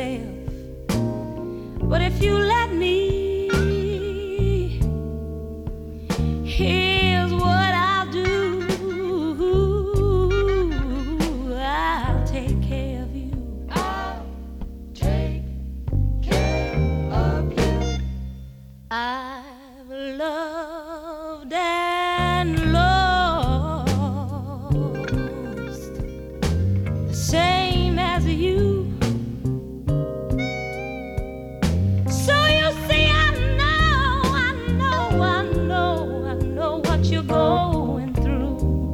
yourself. But if you let me, here's what I'll do. I'll take care of you. I'll take care of you. I've loved and lost the same as you. So you see, I know what you're going through.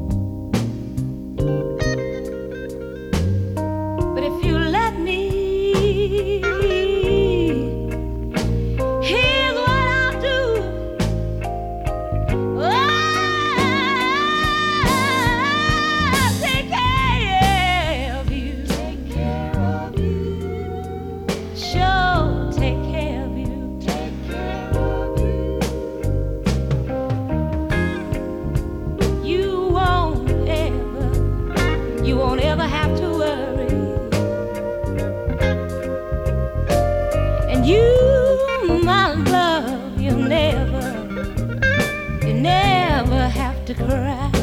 But if you let me, here's what I'll do. I'll take care of you. Take care of you. Sure, take care of you. Take care of you. You won't ever have to worry. And you, my love, you never have to cry.